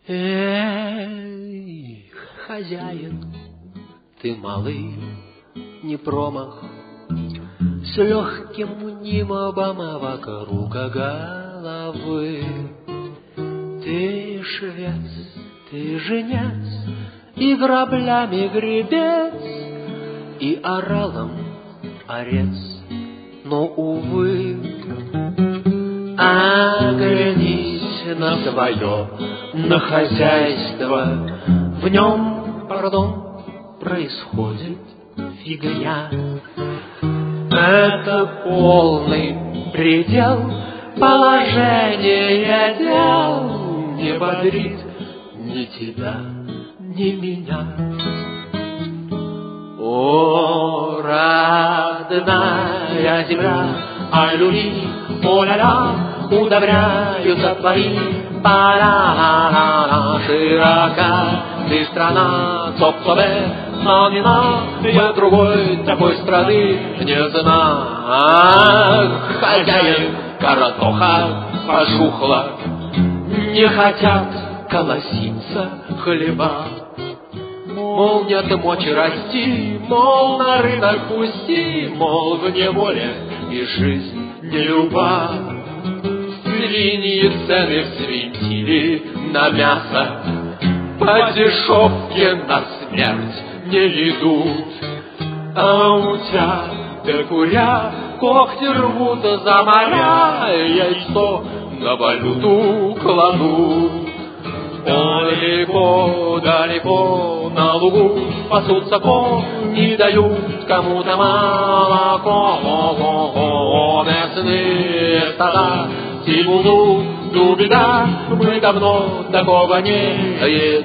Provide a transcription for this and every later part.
Эй, хозяин, ты малый, не промах, с легким нимбом вокруг головы. Ты швец, ты женец, и граблями гребец, и оралом орец, но, увы, оглянись на свое, на хозяйство, в нем, пардон, происходит фигня. Это полный предел положения дел, не бодрит ни тебя, ни меня. О, родная земля, ай, люли, о-ля-ля, удобряются твои поля. Широка ты страна, цоп-цобе, но не надо, я другой такой страны не знаю. Хозяин, каратоха пожухла, не хотят колоситься хлеба. Мол, нет мочи расти, мол, на рынок пусти, мол, в неволе и жизнь не люба. Свиньи цены взвинтили на мясо, по дешевке на смерть не идут. А утят да куря когти рвут за моря, яйцо на валюту кладут. Далеко на лугу пасутся кони, дают кому-то молоко. Мясные стада тибуду, беда, мы давно такого не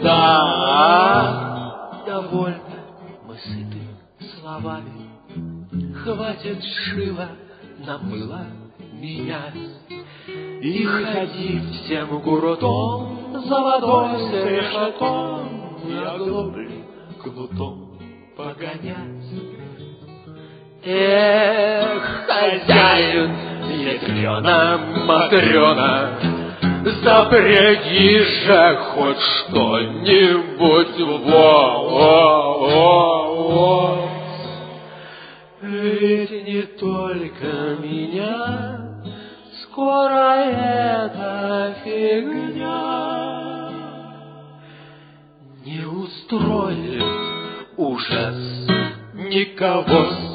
едали. Довольно мы сыты словами, хватит шила на мыло менять. И ходить всем гуртом за водой с решетом, и оглобли кнутом погонять. Эх, хозяин, ядрена матрена, запряги же хоть что-нибудь во. Ведь не только меня скоро эта фигня не устроит ужас никого.